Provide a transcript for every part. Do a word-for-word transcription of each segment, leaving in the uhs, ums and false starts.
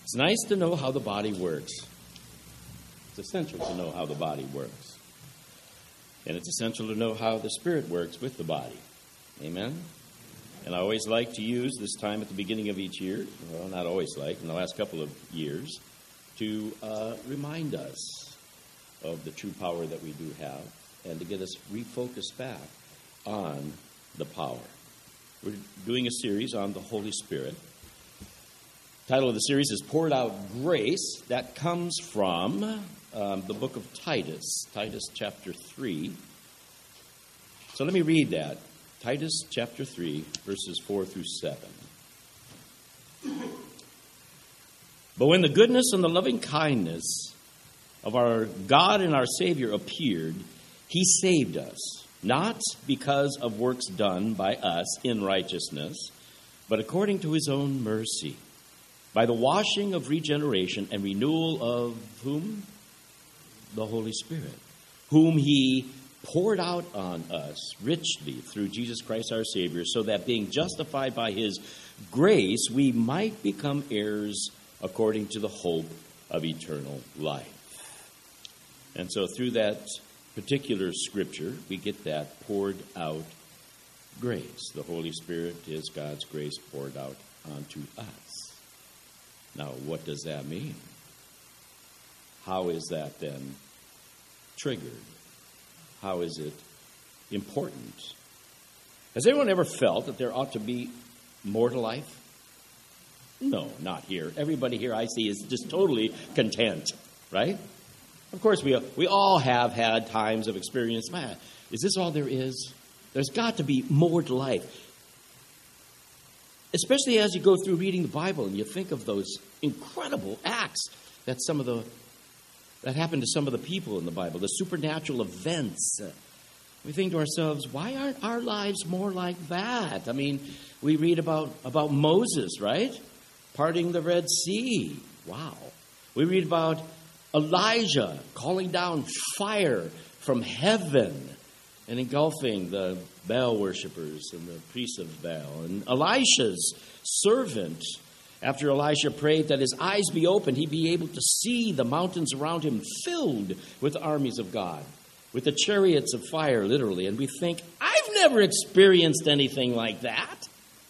It's nice to know how the body works. It's essential to know how the body works. And it's essential to know how the Spirit works with the body. Amen? And I always like to use this time at the beginning of each year, well, not always like, in the last couple of years, to uh, remind us of the true power that we do have and to get us refocused back on the power. We're doing a series on the Holy Spirit. The title of the series is Poured Out Grace. That comes from um, the book of Titus, Titus chapter three. So let me read that. Titus chapter three, verses four through seven. But when the goodness and the loving kindness of our God and our Savior appeared, He saved us, not because of works done by us in righteousness, but according to His own mercy, by the washing of regeneration and renewal of whom? The Holy Spirit, whom He poured out on us richly through Jesus Christ our Savior, so that being justified by His grace, we might become heirs according to the hope of eternal life. And so through that particular scripture, we get that poured out grace. The Holy Spirit is God's grace poured out onto us. Now, what does that mean? How is that then triggered? How is it important? Has anyone ever felt that there ought to be more to life? No, not here. Everybody here I see is just totally content, right? Of course, we we all have had times of experience. Man, is this all there is? There's got to be more to life. Especially as you go through reading the Bible and you think of those incredible acts that some of the that happened to some of the people in the Bible, the supernatural events. We think to ourselves, why aren't our lives more like that? I mean, we read about, about Moses, right? Parting the Red Sea. Wow. We read about Elijah calling down fire from heaven and engulfing the Baal worshippers and the priests of Baal. And Elisha's servant, after Elisha prayed that his eyes be opened, he'd be able to see the mountains around him filled with the armies of God, with the chariots of fire, literally. And we think, I've never experienced anything like that.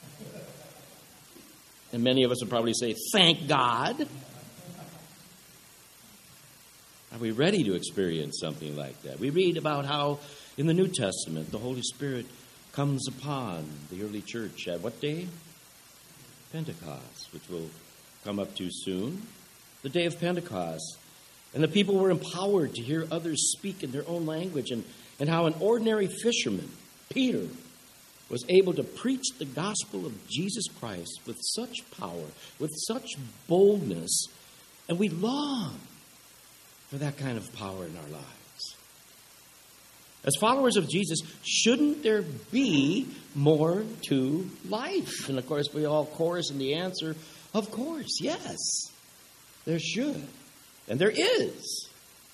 And many of us would probably say, thank God. Are we ready to experience something like that? We read about how in the New Testament the Holy Spirit comes upon the early church at what day? Pentecost, which we'll come up to soon. The day of Pentecost. And the people were empowered to hear others speak in their own language, and, and how an ordinary fisherman, Peter, was able to preach the gospel of Jesus Christ with such power, with such boldness, and we long for that kind of power in our lives. As followers of Jesus, shouldn't there be more to life? And of course, we all chorus in the answer, of course, yes, there should. And there is.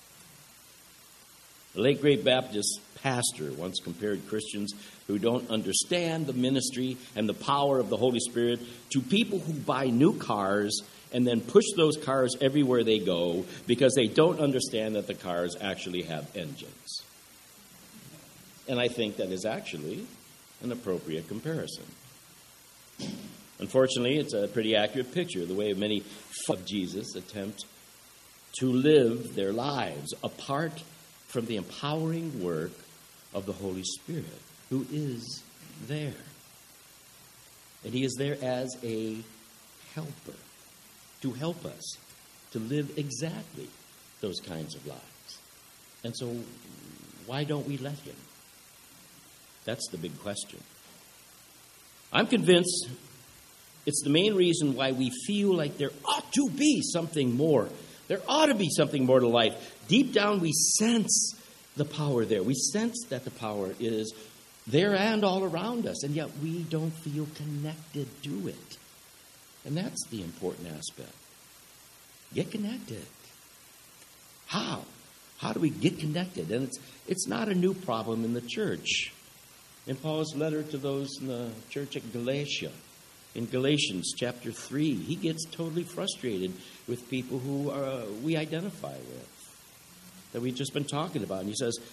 The late great Baptist pastor once compared Christians who don't understand the ministry and the power of the Holy Spirit to people who buy new cars and then push those cars everywhere they go because they don't understand that the cars actually have engines. And I think that is actually an appropriate comparison. Unfortunately, it's a pretty accurate picture of the way many of Jesus attempt to live their lives apart from the empowering work of the Holy Spirit, who is there. And He is there as a helper, to help us to live exactly those kinds of lives. And so, why don't we let Him? That's the big question. I'm convinced it's the main reason why we feel like there ought to be something more. There ought to be something more to life. Deep down, we sense the power there. We sense that the power is there and all around us, and yet we don't feel connected to it. And that's the important aspect. Get connected. How? How do we get connected? And it's it's not a new problem in the church. In Paul's letter to those in the church at Galatia, In Galatians chapter three, he gets totally frustrated with people who uh, we identify with, that we've just been talking about. And he says,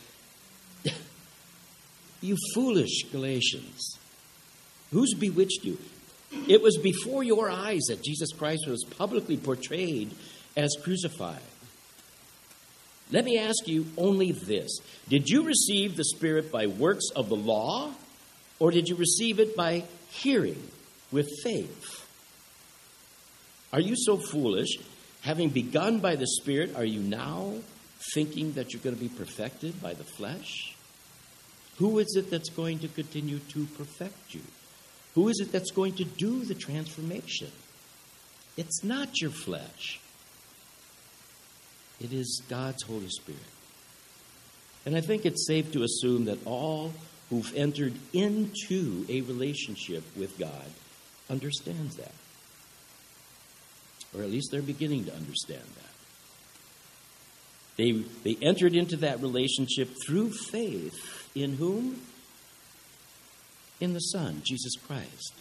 you foolish Galatians, who's bewitched you? It was before your eyes that Jesus Christ was publicly portrayed as crucified. Let me ask you only this. Did you receive the Spirit by works of the law, or did you receive it by hearing with faith? Are you so foolish? Having begun by the Spirit, are you now thinking that you're going to be perfected by the flesh? Who is it that's going to continue to perfect you? Who is it that's going to do the transformation? It's not your flesh. It is God's Holy Spirit. And I think it's safe to assume that all who've entered into a relationship with God understands that. Or at least they're beginning to understand that. They, they entered into that relationship through faith in whom? In the Son, Jesus Christ.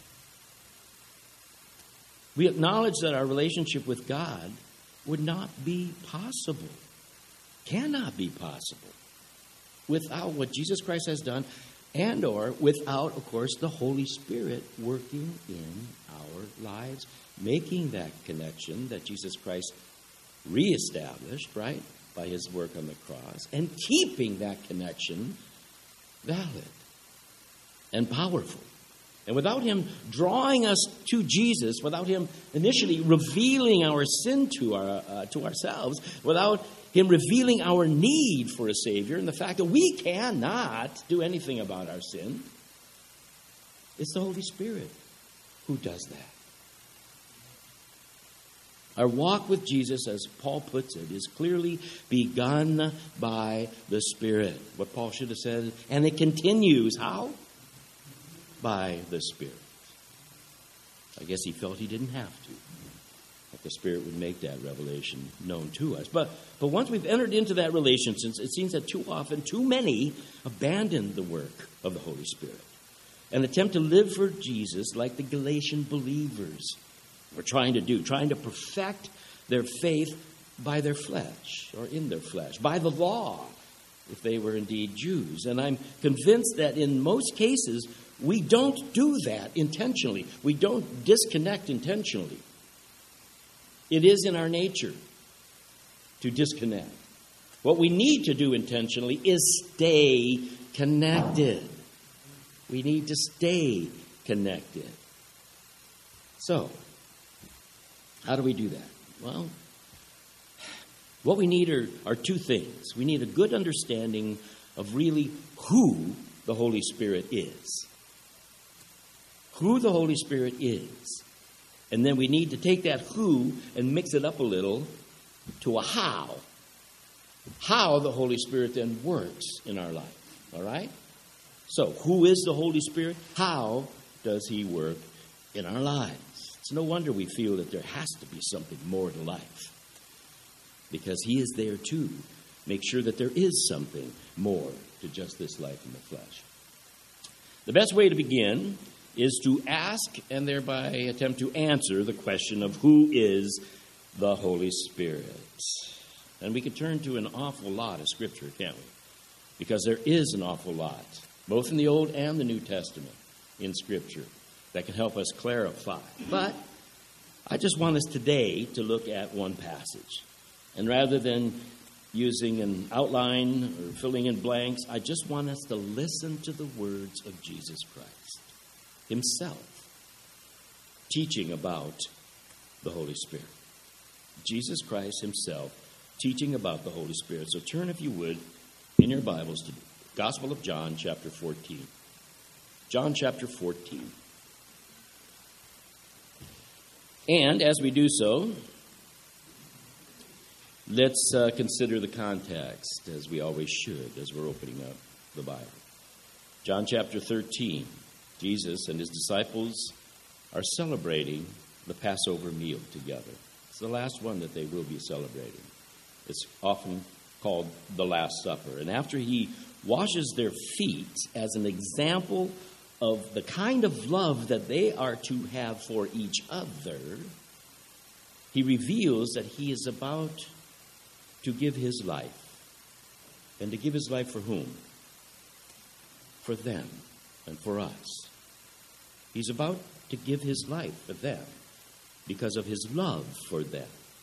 We acknowledge that our relationship with God would not be possible, cannot be possible, without what Jesus Christ has done, and or without, of course, the Holy Spirit working in our lives, making that connection that Jesus Christ reestablished, right, by his work on the cross, and keeping that connection valid and powerful. And without him drawing us to Jesus, without him initially revealing our sin to our uh, to ourselves, without him revealing our need for a Savior and the fact that we cannot do anything about our sin, it's the Holy Spirit who does that. Our walk with Jesus, as Paul puts it, is clearly begun by the Spirit. What Paul should have said, and it continues. How? By the Spirit. I guess he felt he didn't have to, that the Spirit would make that revelation known to us. But but once we've entered into that relationship, it seems that too often, too many abandon the work of the Holy Spirit and attempt to live for Jesus like the Galatian believers were trying to do, trying to perfect their faith by their flesh or in their flesh, by the law, if they were indeed Jews. And I'm convinced that in most cases, we don't do that intentionally. We don't disconnect intentionally. It is in our nature to disconnect. What we need to do intentionally is stay connected. We need to stay connected. So, how do we do that? Well, what we need are, are two things. We need a good understanding of really who the Holy Spirit is. Who the Holy Spirit is. And then we need to take that who and mix it up a little to a how. How the Holy Spirit then works in our life. All right? So, who is the Holy Spirit? How does he work in our lives? It's no wonder we feel that there has to be something more to life. Because he is there to make sure that there is something more to just this life in the flesh. The best way to begin is to ask and thereby attempt to answer the question of who is the Holy Spirit. And we could turn to an awful lot of Scripture, can't we? Because there is an awful lot, both in the Old and the New Testament, in Scripture, that can help us clarify. But I just want us today to look at one passage. And rather than using an outline or filling in blanks, I just want us to listen to the words of Jesus Christ himself, teaching about the Holy Spirit. Jesus Christ himself teaching about the Holy Spirit. So turn, if you would, in your Bibles to the Gospel of John, chapter fourteen. John, chapter fourteen. And as we do so, let's uh, consider the context, as we always should, as we're opening up the Bible. John chapter thirteen, Jesus and his disciples are celebrating the Passover meal together. It's the last one that they will be celebrating. It's often called the Last Supper. And after he washes their feet as an example of the kind of love that they are to have for each other, he reveals that he is about to give his life. And to give his life for whom? For them and for us. He's about to give his life for them because of his love for them.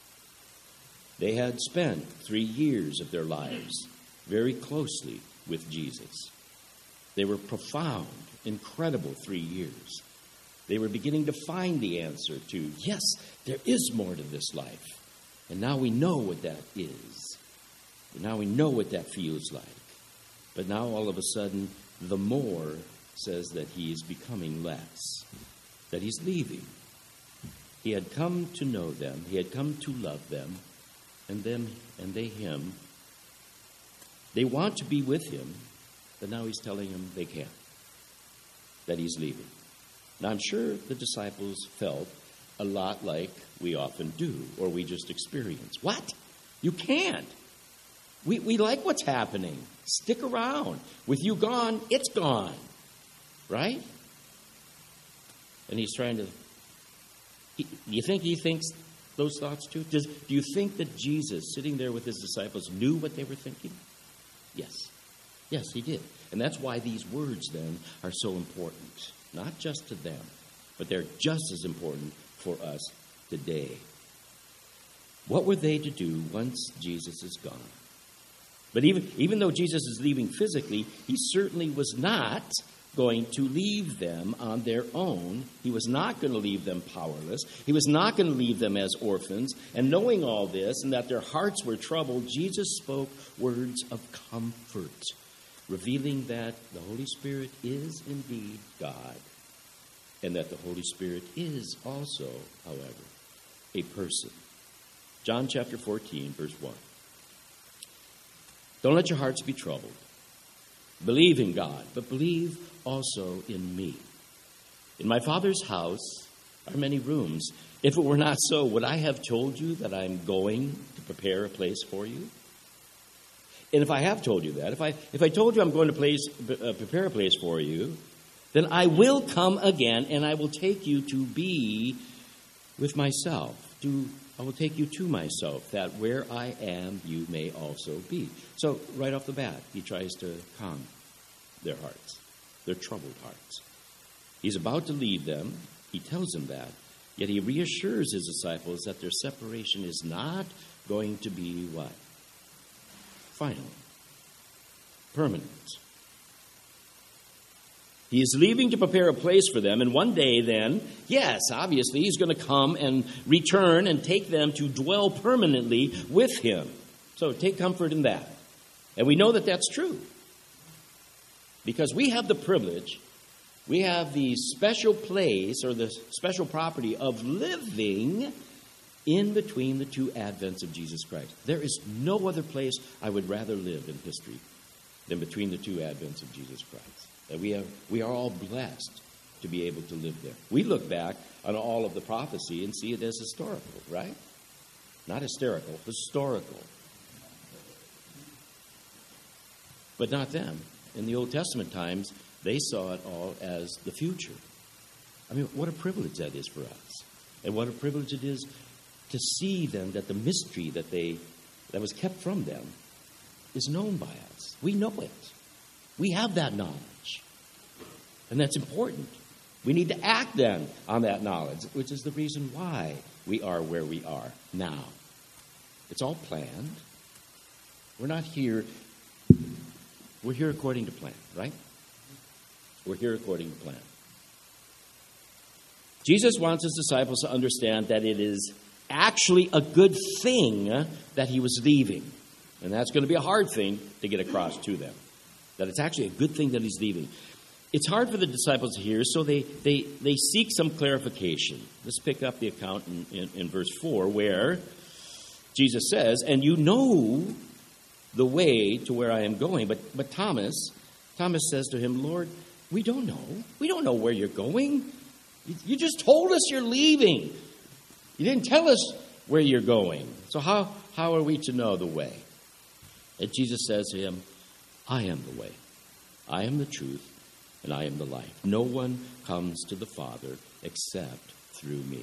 They had spent three years of their lives very closely with Jesus. They were profound, incredible three years. They were beginning to find the answer to, yes, there is more to this life. And now we know what that is. And now we know what that feels like. But now all of a sudden, the more says that he is becoming less, that he's leaving. He had come to know them. He had come to love them, and them and they him. They want to be with him, but now he's telling them they can't, that he's leaving. Now, I'm sure the disciples felt a lot like we often do, or we just experience. What? You can't. We, we like what's happening. Stick around. With you gone, it's gone. Right? And he's trying to... He, do you think he thinks those thoughts too? Does, do you think that Jesus, sitting there with his disciples, knew what they were thinking? Yes. Yes, he did. And that's why these words, then, are so important. Not just to them, but they're just as important for us today. What were they to do once Jesus is gone? But even, even though Jesus is leaving physically, he certainly was not going to leave them on their own. He was not going to leave them powerless. He was not going to leave them as orphans. And knowing all this and that their hearts were troubled, Jesus spoke words of comfort, revealing that the Holy Spirit is indeed God, and that the Holy Spirit is also, however, a person. John chapter fourteen, verse one. Don't let your hearts be troubled. Believe in God, but believe also in me. In my Father's house are many rooms. If it were not so, would I have told you that I'm going to prepare a place for you? And if I have told you that, if I if I told you I'm going to place, uh, prepare a place for you, then I will come again and I will take you to be with myself. To, I will take you to myself, that where I am, you may also be. So right off the bat, he tries to calm their hearts, their troubled hearts. He's about to leave them. He tells them that. Yet he reassures his disciples that their separation is not going to be what? Final. Permanent. He is leaving to prepare a place for them, and one day then, yes, obviously, he's going to come and return and take them to dwell permanently with him. So take comfort in that. And we know that that's true. Because we have the privilege, we have the special place or the special property of living in between the two advents of Jesus Christ. There is no other place I would rather live in history than between the two advents of Jesus Christ. That we have, we are all blessed to be able to live there. We look back on all of the prophecy and see it as historical, right? Not hysterical, historical. But not them. In the Old Testament times, they saw it all as the future. I mean, what a privilege that is for us. And what a privilege it is to see them, that the mystery that they that was kept from them is known by us. We know it. We have that knowledge. And that's important. We need to act then on that knowledge, which is the reason why we are where we are now. It's all planned. We're not here. We're here according to plan, right? We're here according to plan. Jesus wants his disciples to understand that it is actually a good thing that he was leaving. And that's going to be a hard thing to get across to them. That it's actually a good thing that he's leaving. It's hard for the disciples to hear, so they, they, they seek some clarification. Let's pick up the account in, in, in verse four, where Jesus says, and you know the way to where I am going. But, but Thomas, Thomas says to him, Lord, we don't know. We don't know where you're going. You, you just told us you're leaving. You didn't tell us where you're going. So how, how are we to know the way? And Jesus says to him, I am the way. I am the truth. and I am the life. No one comes to the Father except through me.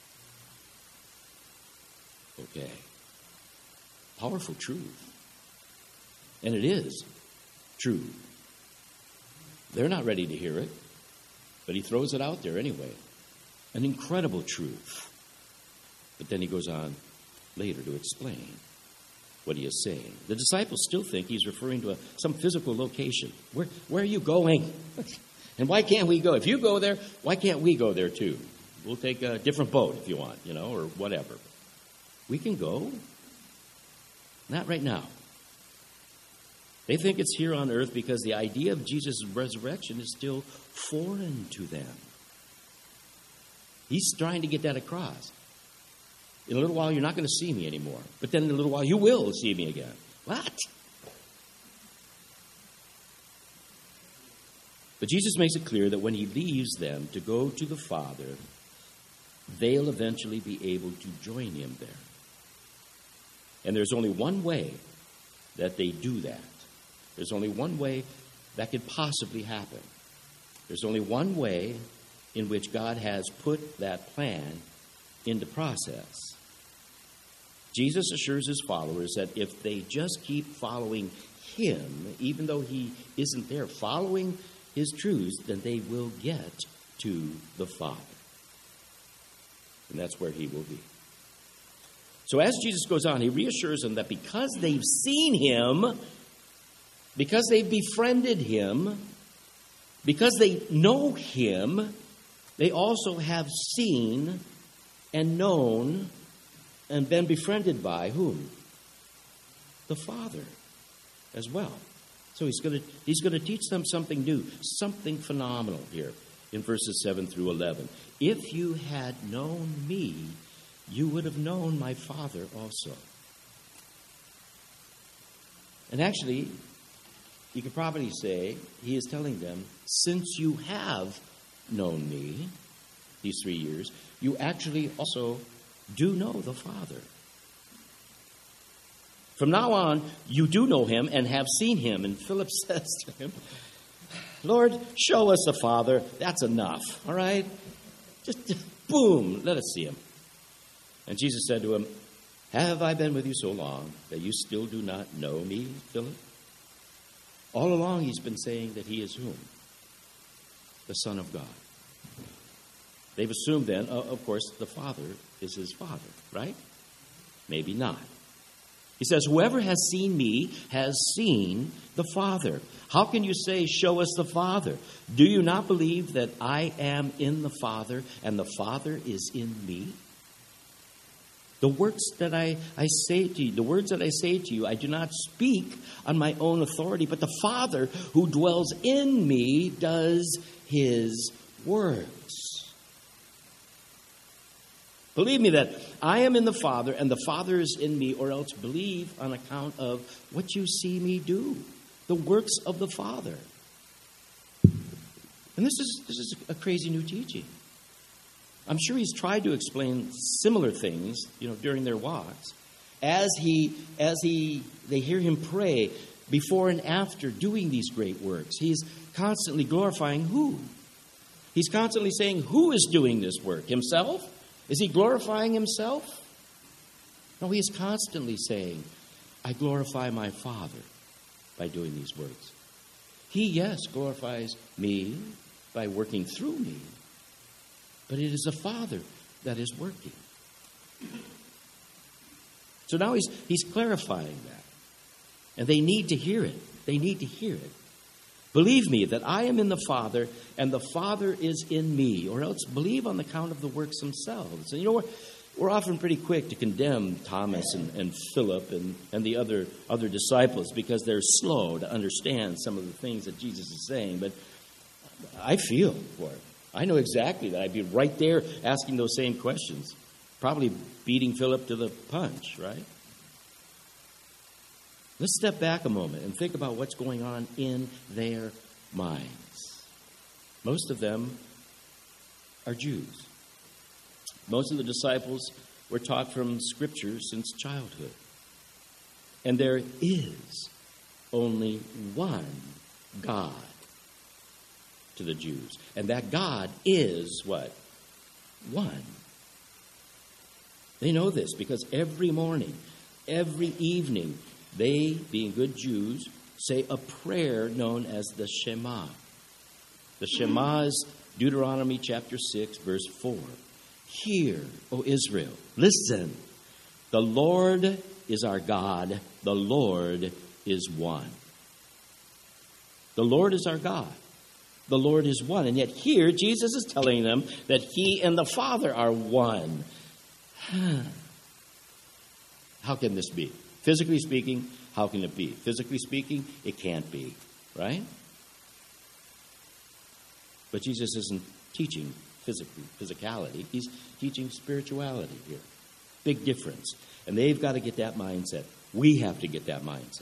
Okay. Powerful truth. And it is true. They're not ready to hear it, but he throws it out there anyway. An incredible truth. But then he goes on later to explain what he is saying. The disciples still think he's referring to a, some physical location. Where, where are you going? And why can't we go? If you go there, why can't we go there too? We'll take a different boat if you want, you know, or whatever. We can go. Not right now. They think it's here on earth because the idea of Jesus' resurrection is still foreign to them. He's trying to get that across. In a little while, you're not going to see me anymore. But then in a little while, you will see me again. What? But Jesus makes it clear that when he leaves them to go to the Father, they'll eventually be able to join him there. And there's only one way that they do that. There's only one way that could possibly happen. There's only one way in which God has put that plan into process. Jesus assures his followers that if they just keep following him, even though he isn't there, following his truths, then they will get to the Father. And that's where he will be. So as Jesus goes on, he reassures them that because they've seen him, because they've befriended him, because they know him, they also have seen and known and been befriended by whom? The Father as well. So he's going to he's going to teach them something new, something phenomenal here in verses seven through eleven. If you had known me, you would have known my Father also. And actually, you could probably say he is telling them, since you have known me these three years, you actually also do know the Father. From now on, you do know him and have seen him. And Philip says to him, Lord, show us the Father. That's enough, all right? Just, just boom, let us see him. And Jesus said to him, have I been with you so long that you still do not know me, Philip? All along he's been saying that he is whom? The Son of God. They've assumed then, uh, of course, the Father is his Father, right? Maybe not. He says, whoever has seen me has seen the Father. How can you say, show us the Father? Do you not believe that I am in the Father and the Father is in me? The works that I, I say to you, the words that I say to you, I do not speak on my own authority, but the Father who dwells in me does his works. Believe me that I am in the Father and the Father is in me, or else believe on account of what you see me do, the works of the Father. And this is this is a crazy new teaching. I'm sure he's tried to explain similar things, you know, during their walks, as he as he they hear him pray before and after doing these great works. He's constantly glorifying who? He's constantly saying, who is doing this work? Himself? Is he glorifying himself? No, he is constantly saying, I glorify my Father by doing these works. He, yes, glorifies me by working through me, but it is the Father that is working. So now he's he's clarifying that. And they need to hear it. They need to hear it. Believe me that I am in the Father and the Father is in me, or else believe on the count of the works themselves. And you know what? We're often pretty quick to condemn Thomas and, and Philip and, and the other, other disciples because they're slow to understand some of the things that Jesus is saying. But I feel for it. I know exactly that I'd be right there asking those same questions, probably beating Philip to the punch, right? Let's step back a moment and think about what's going on in their minds. Most of them are Jews. Most of the disciples were taught from Scripture since childhood. And there is only one God to the Jews. And that God is what? One. They know this because every morning, every evening, they, being good Jews, say a prayer known as the Shema. The Shema is Deuteronomy chapter six, verse four. Hear, O Israel, listen. The Lord is our God. The Lord is one. The Lord is our God. The Lord is one. And yet here, Jesus is telling them that He and the Father are one. How can this be? Physically speaking, how can it be? Physically speaking, it can't be, right? But Jesus isn't teaching physically, physicality. He's teaching spirituality here. Big difference. And they've got to get that mindset. We have to get that mindset.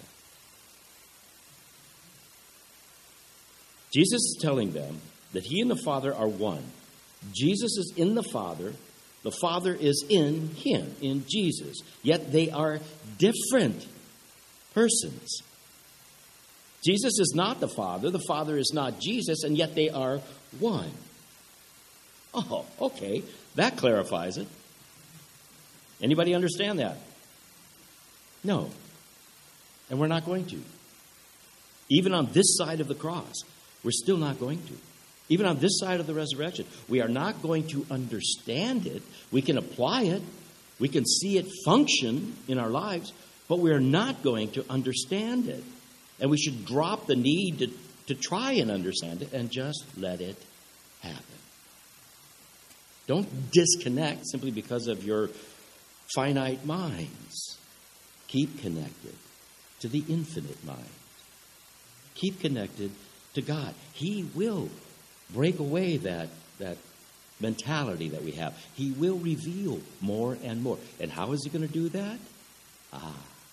Jesus is telling them that He and the Father are one. Jesus is in the Father. The Father is in Him, in Jesus. Yet they are different persons. Jesus is not the Father. The Father is not Jesus. And yet they are one. Oh, okay. That clarifies it. Anybody understand that? No. And we're not going to. Even on this side of the cross, we're still not going to. Even on this side of the resurrection, we are not going to understand it. We can apply it. We can see it function in our lives, but we're not going to understand it. And we should drop the need to, to try and understand it and just let it happen. Don't disconnect simply because of your finite minds. Keep connected to the infinite mind. Keep connected to God. He will break away that, that mentality that we have. He will reveal more and more. And how is He going to do that? Ah,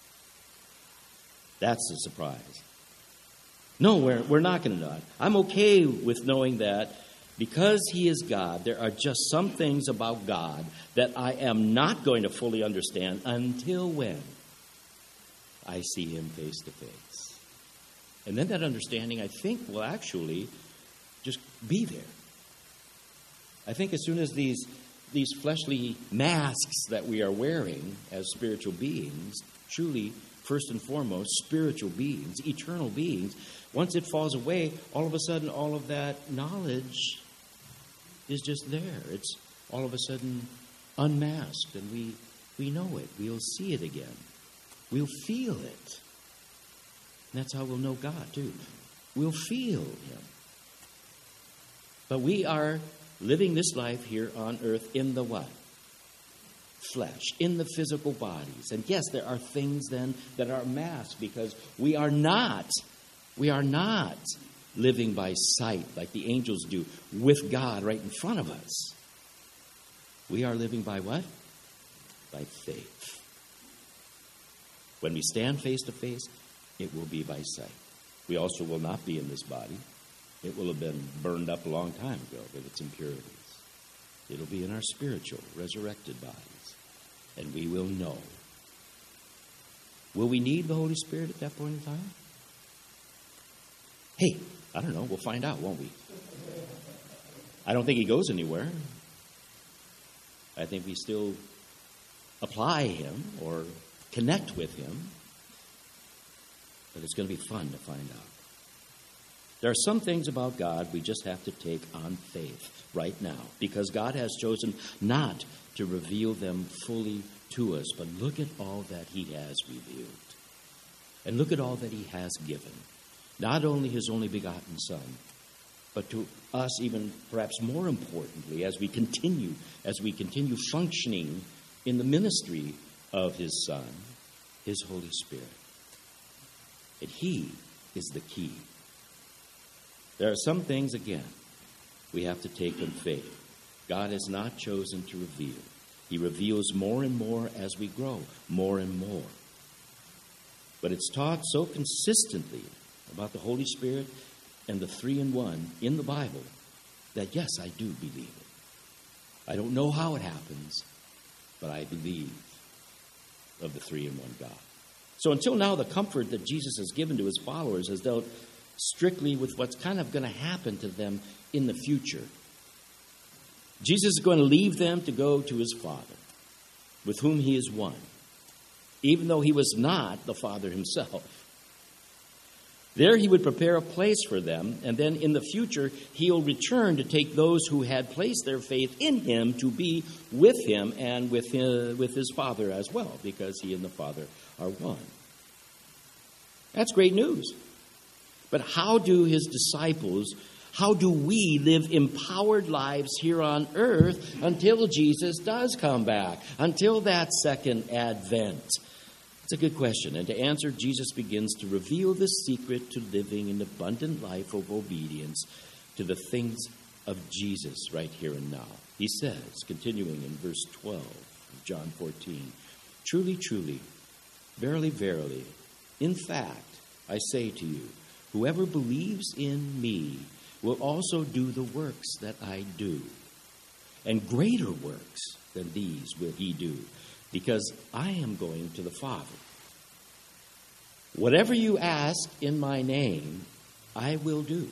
that's the surprise. No, we're, we're not going to know it. I'm okay with knowing that because He is God, there are just some things about God that I am not going to fully understand until when I see Him face to face. And then that understanding, I think, will actually just be there. I think as soon as these, these fleshly masks that we are wearing as spiritual beings, truly, first and foremost, spiritual beings, eternal beings, once it falls away, all of a sudden, all of that knowledge is just there. It's all of a sudden unmasked, and we, we know it. We'll see it again. We'll feel it. And that's how we'll know God, too. We'll feel Him. But we are living this life here on earth in the what? Flesh, in the physical bodies. And yes, there are things then that are masked because we are not, we are not living by sight like the angels do with God right in front of us. We are living by what? By faith. When we stand face to face, it will be by sight. We also will not be in this body. It will have been burned up a long time ago with its impurities. It'll be in our spiritual, resurrected bodies. And we will know. Will we need the Holy Spirit at that point in time? Hey, I don't know. We'll find out, won't we? I don't think He goes anywhere. I think we still apply Him or connect with Him. But it's going to be fun to find out. There are some things about God we just have to take on faith right now because God has chosen not to reveal them fully to us. But look at all that He has revealed. And look at all that He has given. Not only His only begotten Son, but to us even perhaps more importantly as we continue, as we continue functioning in the ministry of His Son, His Holy Spirit. And He is the key. There are some things, again, we have to take in faith. God has not chosen to reveal. He reveals more and more as we grow, more and more. But it's taught so consistently about the Holy Spirit and the three-in-one in the Bible that, yes, I do believe it. I don't know how it happens, but I believe of the three-in-one God. So until now, the comfort that Jesus has given to His followers has dealt strictly with what's kind of going to happen to them in the future. Jesus is going to leave them to go to his Father, with whom he is one, even though he was not the Father himself. There he would prepare a place for them, and then in the future he'll return to take those who had placed their faith in him to be with him and with his, with his Father as well, because he and the Father are one. That's great news. But how do his disciples, how do we live empowered lives here on earth until Jesus does come back, until that second advent? It's a good question. And to answer, Jesus begins to reveal the secret to living an abundant life of obedience to the things of Jesus right here and now. He says, continuing in verse twelve of John fourteen, "Truly, truly, verily, verily, in fact, I say to you, whoever believes in me will also do the works that I do. And greater works than these will he do, because I am going to the Father. Whatever you ask in my name, I will do,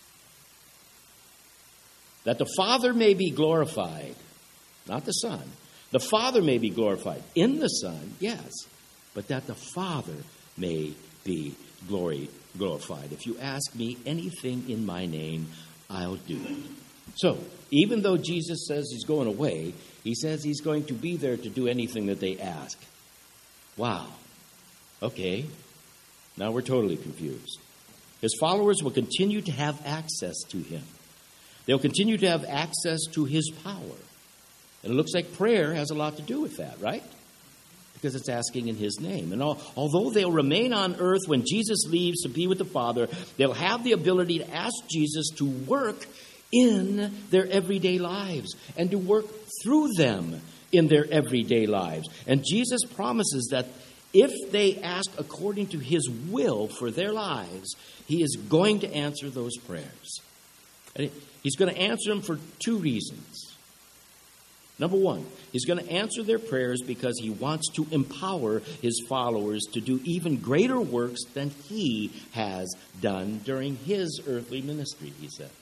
that the Father may be glorified," not the Son. The Father may be glorified in the Son, yes, but that the Father may be glory, glorified. If you ask me anything in my name, I'll do it. So, even though Jesus says he's going away, he says he's going to be there to do anything that they ask. Wow. Okay. Now we're totally confused. His followers will continue to have access to him. They'll continue to have access to his power. And it looks like prayer has a lot to do with that, right? Because it's asking in his name. And all, although they'll remain on earth when Jesus leaves to be with the Father, they'll have the ability to ask Jesus to work in their everyday lives and to work through them in their everyday lives. And Jesus promises that if they ask according to his will for their lives, he is going to answer those prayers. And he's going to answer them for two reasons. Number one, he's going to answer their prayers because he wants to empower his followers to do even greater works than he has done during his earthly ministry, he says.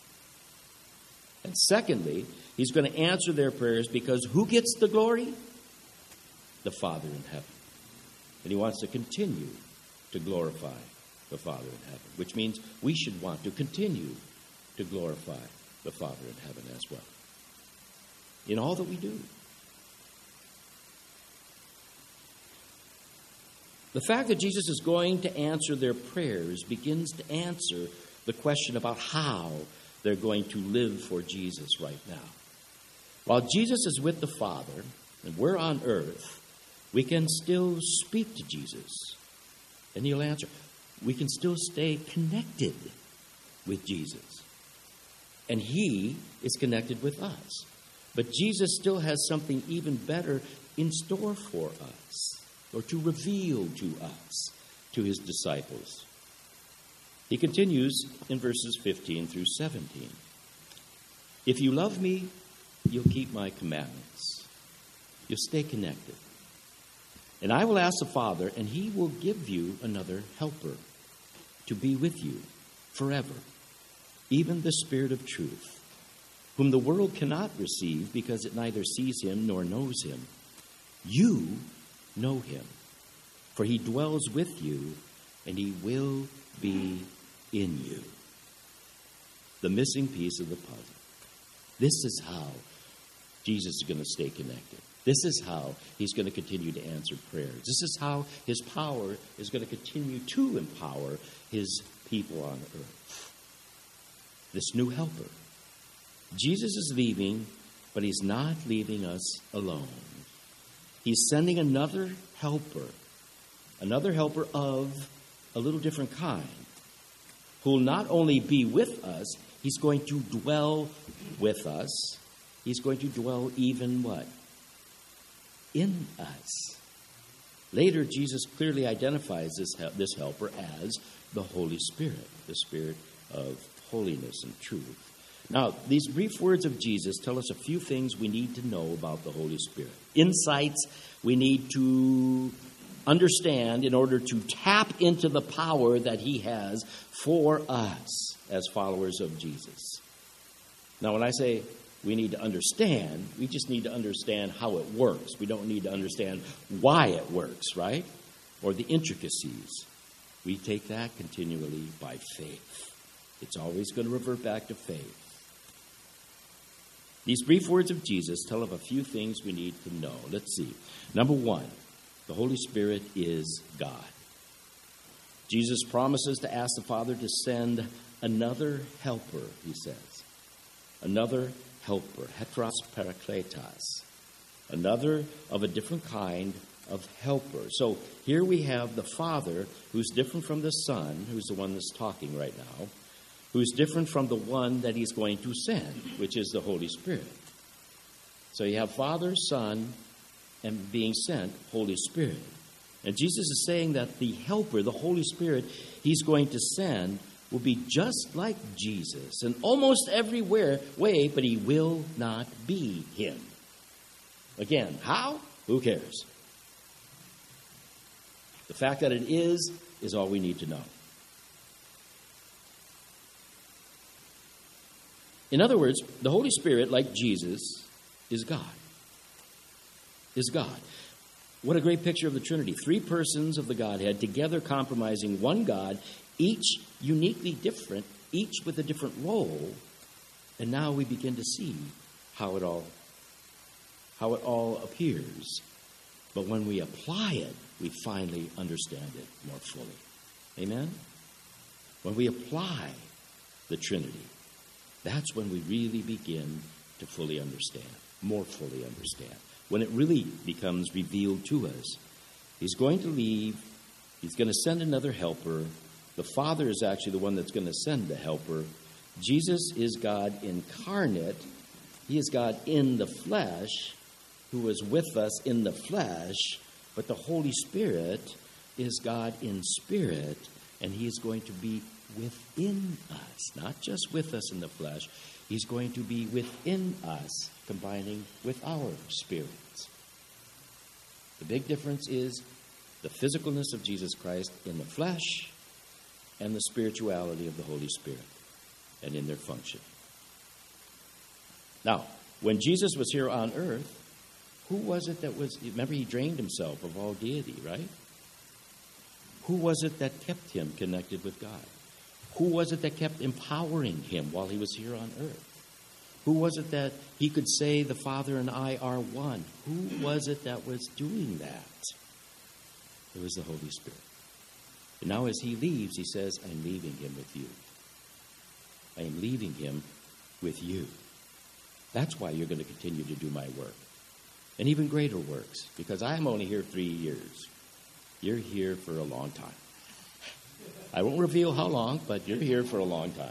And secondly, he's going to answer their prayers because who gets the glory? The Father in heaven. And he wants to continue to glorify the Father in heaven, which means we should want to continue to glorify the Father in heaven as well, in all that we do. The fact that Jesus is going to answer their prayers begins to answer the question about how they're going to live for Jesus right now. While Jesus is with the Father and we're on earth, we can still speak to Jesus and he'll answer. We can still stay connected with Jesus. And he is connected with us. But Jesus still has something even better in store for us, or to reveal to us, to his disciples. He continues in verses fifteen through seventeen. "If you love me, you'll keep my commandments. You'll stay connected. And I will ask the Father, and he will give you another helper to be with you forever, even the Spirit of truth, whom the world cannot receive because it neither sees him nor knows him. You know him, for he dwells with you, and he will be in you." The missing piece of the puzzle. This is how Jesus is going to stay connected. This is how he's going to continue to answer prayers. This is how his power is going to continue to empower his people on earth. This new helper. Jesus is leaving, but he's not leaving us alone. He's sending another helper, another helper of a little different kind, who will not only be with us, he's going to dwell with us. He's going to dwell even what? In us. Later, Jesus clearly identifies this, this helper as the Holy Spirit, the Spirit of holiness and truth. Now, these brief words of Jesus tell us a few things we need to know about the Holy Spirit. Insights we need to understand in order to tap into the power that he has for us as followers of Jesus. Now, when I say we need to understand, we just need to understand how it works. We don't need to understand why it works, right? Or the intricacies. We take that continually by faith. It's always going to revert back to faith. These brief words of Jesus tell of a few things we need to know. Let's see. Number one, the Holy Spirit is God. Jesus promises to ask the Father to send another helper, he says. Another helper, heteros parakletos. Another of a different kind of helper. So here we have the Father, who's different from the Son, who's the one that's talking right now, who's different from the one that he's going to send, which is the Holy Spirit. So you have Father, Son, and being sent, Holy Spirit. And Jesus is saying that the helper, the Holy Spirit, he's going to send will be just like Jesus in almost everywhere way, but he will not be him. Again, how? Who cares? The fact that it is, is all we need to know. In other words, the Holy Spirit, like Jesus, is God. Is God. What a great picture of the Trinity. Three persons of the Godhead together comprising one God, each uniquely different, each with a different role. And now we begin to see how it all, how it all appears. But when we apply it, we finally understand it more fully. Amen? When we apply the Trinity, that's when we really begin to fully understand, more fully understand. When it really becomes revealed to us. He's going to leave. He's going to send another helper. The Father is actually the one that's going to send the helper. Jesus is God incarnate. He is God in the flesh, who is with us in the flesh. But the Holy Spirit is God in spirit, and he is going to be within us, not just with us in the flesh. He's going to be within us, combining with our spirits. The big difference is the physicalness of Jesus Christ in the flesh and the spirituality of the Holy Spirit and in their function. Now, when Jesus was here on earth, who was it that was, remember he drained himself of all deity, right? Who was it that kept him connected with God? Who was it that kept empowering him while he was here on earth? Who was it that he could say, the Father and I are one? Who was it that was doing that? It was the Holy Spirit. And now as he leaves, he says, I'm leaving him with you. I am leaving him with you. That's why you're going to continue to do my work. And even greater works, because I'm only here three years. You're here for a long time. I won't reveal how long, but you're here for a long time.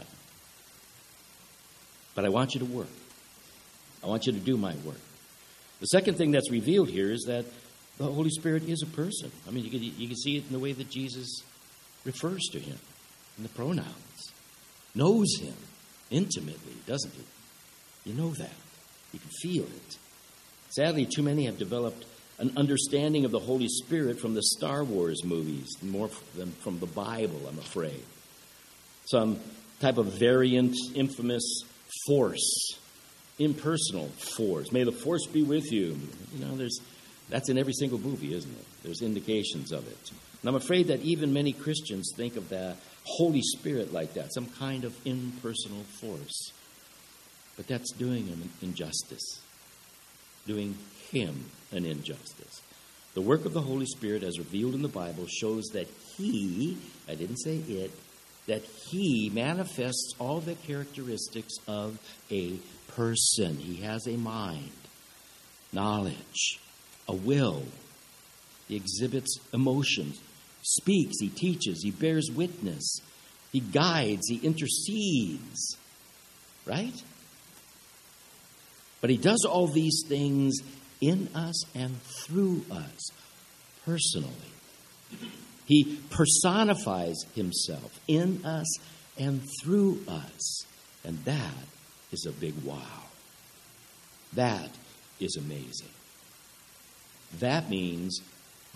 But I want you to work. I want you to do my work. The second thing that's revealed here is that the Holy Spirit is a person. I mean, you can, you can see it in the way that Jesus refers to him, in the pronouns. Knows him intimately, doesn't he? You know that. You can feel it. Sadly, too many have developed an understanding of the Holy Spirit from the Star Wars movies, more than from the Bible, I'm afraid. Some type of variant, infamous force, impersonal force. May the force be with you. You know, there's that's in every single movie, isn't it? There's indications of it. And I'm afraid that even many Christians think of the Holy Spirit like that, some kind of impersonal force. But that's doing him an injustice, doing him an injustice. The work of the Holy Spirit, as revealed in the Bible, shows that he, I didn't say it, that he manifests all the characteristics of a person. He has a mind, knowledge, a will. He exhibits emotions, speaks, he teaches, he bears witness, he guides, he intercedes, right? But he does all these things in us and through us, personally. He personifies himself in us and through us. And that is a big wow. That is amazing. That means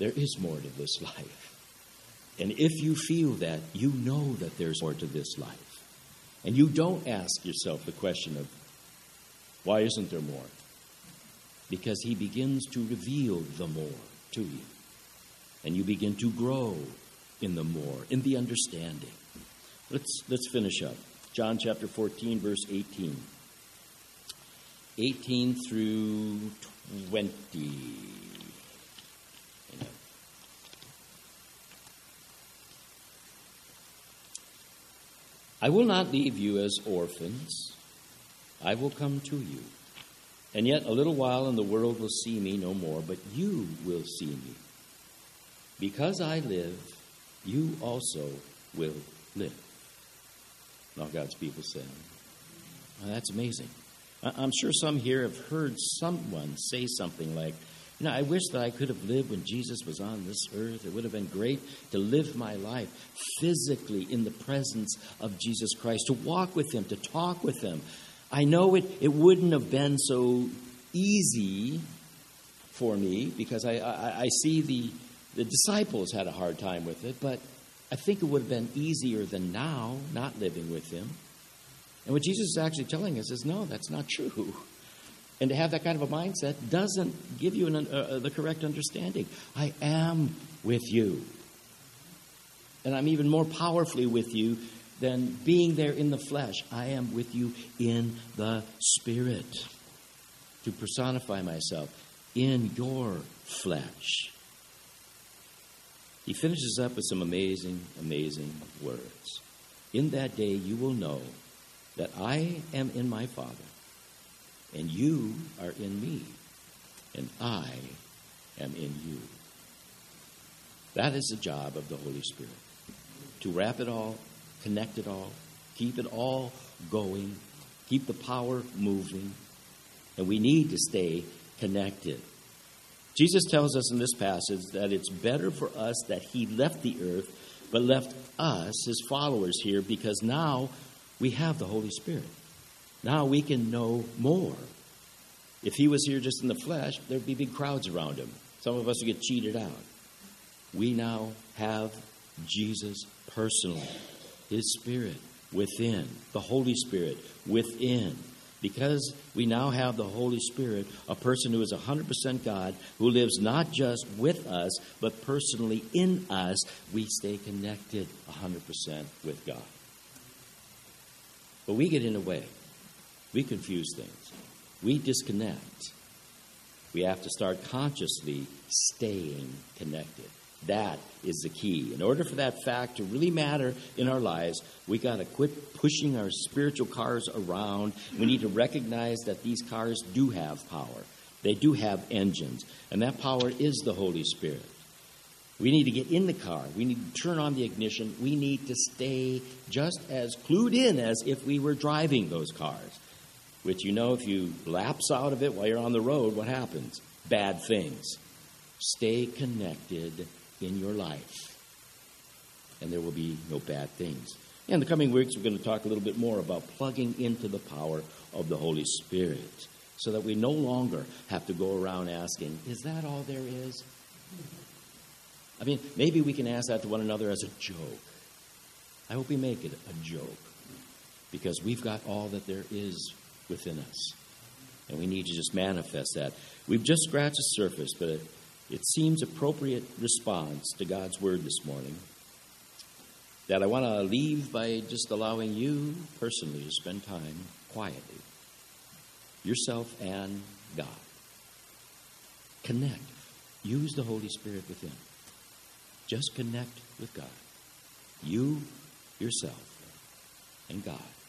there is more to this life. And if you feel that, you know that there's more to this life. And you don't ask yourself the question of, why isn't there more? Because he begins to reveal the more to you. And you begin to grow in the more, in the understanding. Let's, let's finish up. John chapter fourteen, verse eighteen. eighteen through twenty. I will not leave you as orphans. I will come to you. And yet a little while and the world will see me no more, but you will see me. Because I live, you also will live. And all God's people say, well, that's amazing. I'm sure some here have heard someone say something like, you know, I wish that I could have lived when Jesus was on this earth. It would have been great to live my life physically in the presence of Jesus Christ, to walk with him, to talk with him. I know it, it wouldn't have been so easy for me because I, I, I see the, the disciples had a hard time with it, but I think it would have been easier than now not living with him. And what Jesus is actually telling us is, no, that's not true. And to have that kind of a mindset doesn't give you an, uh, the correct understanding. I am with you. And I'm even more powerfully with you than being there in the flesh. I am with you in the Spirit to personify myself in your flesh. He finishes up with some amazing, amazing words. In that day you will know that I am in my Father, and you are in me, and I am in you. That is the job of the Holy Spirit, to wrap it all, connect it all, keep it all going, keep the power moving, and we need to stay connected. Jesus tells us in this passage that it's better for us that he left the earth, but left us, his followers, here, because now we have the Holy Spirit. Now we can know more. If he was here just in the flesh, there'd be big crowds around him. Some of us would get cheated out. We now have Jesus personally, his Spirit within, the Holy Spirit within. Because we now have the Holy Spirit, a person who is one hundred percent God, who lives not just with us, but personally in us, we stay connected one hundred percent with God. But we get in the way. We confuse things. We disconnect. We have to start consciously staying connected. That is the key. In order for that fact to really matter in our lives, we got to quit pushing our spiritual cars around. We need to recognize that these cars do have power. They do have engines. And that power is the Holy Spirit. We need to get in the car. We need to turn on the ignition. We need to stay just as clued in as if we were driving those cars. Which, you know, if you lapse out of it while you're on the road, what happens? Bad things. Stay connected in your life, and there will be no bad things. In the coming weeks, we're going to talk a little bit more about plugging into the power of the Holy Spirit so that we no longer have to go around asking, is that all there is? I mean, maybe we can ask that to one another as a joke. I hope we make it a joke, because we've got all that there is within us, and we need to just manifest that. We've just scratched the surface, but it, it seems appropriate response to God's word this morning that I want to leave by just allowing you personally to spend time quietly, yourself and God. Connect. Use the Holy Spirit within. Just connect with God. You, yourself, and God.